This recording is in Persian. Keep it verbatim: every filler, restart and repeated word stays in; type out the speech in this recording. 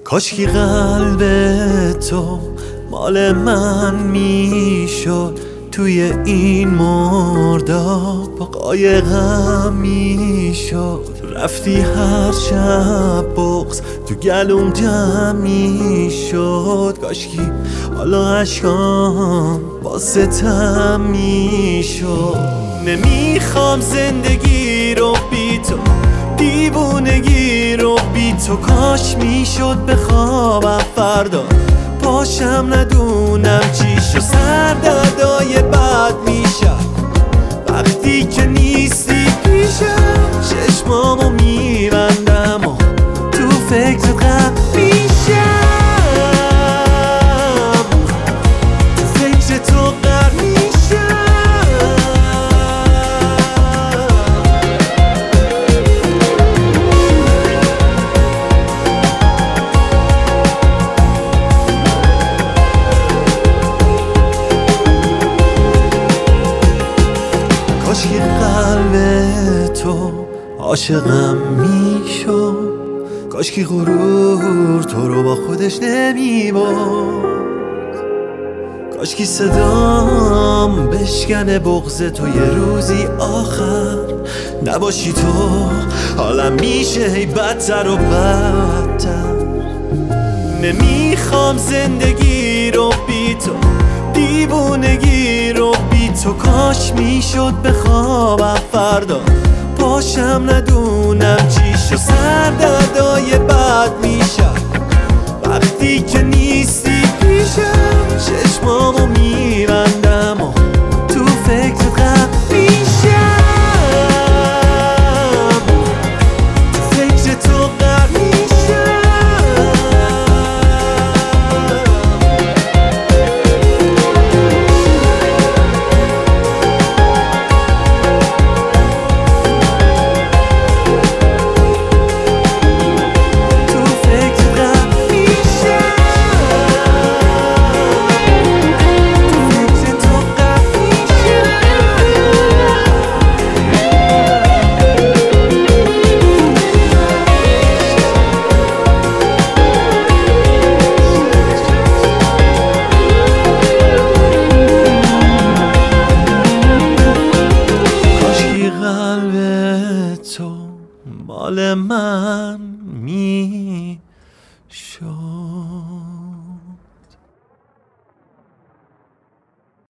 کاشکی قلب تو مال من میشد، توی این مرداب با قایقم میشد. رفتی هر شب بغض تو گلوم جمع میشد. کاشکی حالا عشقام با ستم میشد. نمیخوام زندگی رو بی تو، دیوونگی رو بی تو. کاش میشد بخوابم فردا پاشم ندونم چی شد. سردردای بد میشم وقتی که نیستی پیشم. چشمامو میبندم و تو فکر غم میشم. تو فکر تو غم میشم. کاشکی قلب تو عاشقم میشد. کاشکی غرور تو رو با خودش نمیبرد. کاشکی صدام بشکنه بغض تو یه روزی آخر نباشی تو. حالم میشه هی بدتر و بدتر. نمیخوام زندگی رو بی تو، دیوونگی رو بی تو. کاش میشد بخوابم فردا پاشم ندونم چی شد. سردردای بد میشم وقتی که نیستی پیشم. چشمامو